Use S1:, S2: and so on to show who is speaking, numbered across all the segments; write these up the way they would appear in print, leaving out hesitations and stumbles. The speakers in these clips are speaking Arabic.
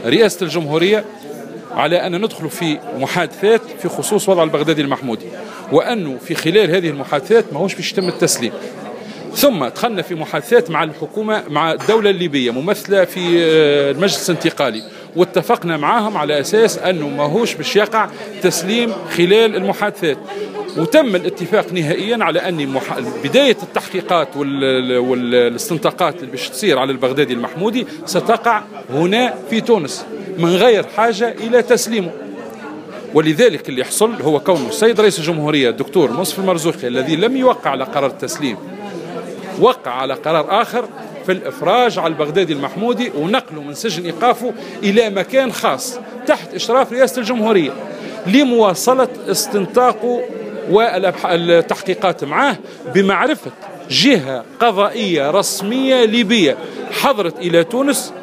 S1: رئاسة الجمهورية على أن ندخل في محادثات في خصوص وضع البغدادي المحمودي، وأنه في خلال هذه المحادثات ما هوش باش يتم التسليم. ثم دخلنا في محادثات مع الحكومة، مع الدولة الليبية ممثلة في المجلس الانتقالي، واتفقنا معاهم على أساس أنه ما هوش باش يقع تسليم خلال المحادثات، وتم الاتفاق نهائيا على أن بداية التحقيقات والاستنطاقات اللي باش تصير على البغدادي المحمودي ستقع هنا في تونس من غير حاجة إلى تسليمه. ولذلك اللي يحصل هو كونه السيد رئيس الجمهورية الدكتور منصف المرزوقي الذي لم يوقع على قرار التسليم، وقع على قرار آخر في الإفراج على البغدادي المحمودي ونقله من سجن إيقافه إلى مكان خاص تحت إشراف رئاسة الجمهورية لمواصلة استنطاقه والتحقيقات معه بمعرفة جهة قضائية رسمية ليبية حضرت إلى تونس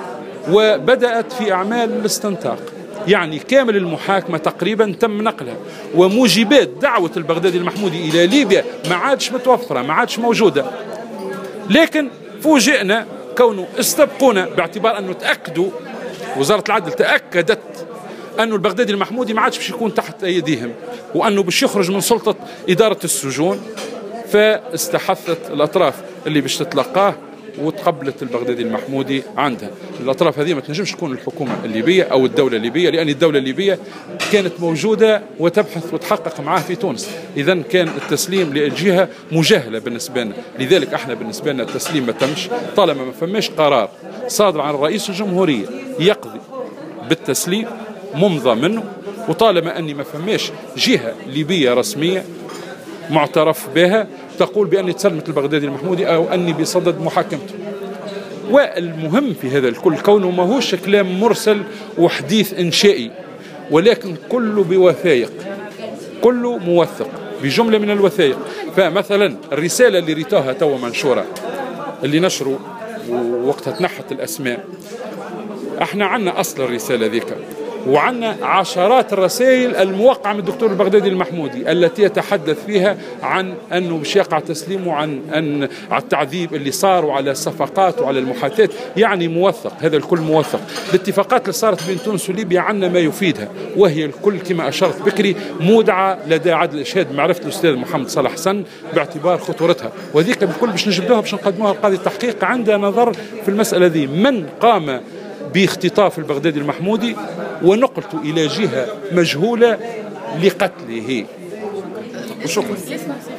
S1: وبدأت في أعمال الاستنطاق. يعني كامل المحاكمة تقريبا تم نقلها، وموجبات دعوة البغدادي المحمودي إلى ليبيا ما عادش متوفرة، ما عادش موجودة. لكن فوجئنا كونه استبقونا باعتبار أنه تأكدوا، وزارة العدل تأكدت أنه البغدادي المحمودي ما عادش باش يكون تحت أيديهم وأنه باش يخرج من سلطة إدارة السجون، فاستحثت الأطراف اللي باش تتلقاه وتقبلت البغدادي المحمودي عندها. الأطراف هذه ما تنجمش تكون الحكومة الليبية أو الدولة الليبية، لأن الدولة الليبية كانت موجودة وتبحث وتحقق معاه في تونس، إذن كان التسليم للجهة مجاهلة بالنسبة لنا. لذلك احنا بالنسبة لنا التسليم ما تمش طالما ما فماش قرار صادر عن رئيس الجمهورية يقضي بالتسليم ممضى منه، وطالما أني ما فماش جهة ليبية رسمية معترف بها تقول بأني تسلمت البغدادي المحمودي أو أني بصدد محاكمته. والمهم في هذا الكل كونه ما هوش كلام مرسل وحديث إنشائي، ولكن كله بوثائق، كله موثق بجملة من الوثائق. فمثلا الرسالة اللي ريتوها توا منشورة اللي نشروا وقتها تنحت الأسماء، احنا عنا أصل الرسالة ذيك، وعنا عشرات الرسائل الموقعة من الدكتور البغدادي المحمودي التي يتحدث فيها عن أنه مش يقع تسليمه، عن على التعذيب اللي صار وعلى الصفقات وعلى المحادثات. يعني موثق، هذا الكل موثق. الاتفاقات اللي صارت بين تونس وليبيا عنا ما يفيدها، وهي الكل كما أشرت بكري مودعة لدى عدل الإشهاد معرفة الأستاذ محمد صلاح حسن باعتبار خطورتها، وذيك الكل باش نجبدوها باش نقدموها لقاضي التحقيق عند نظر في المسألة ذي من قام باختطاف البغدادي المحمودي ونقلته إلى جهة مجهولة لقتله. وشكرا.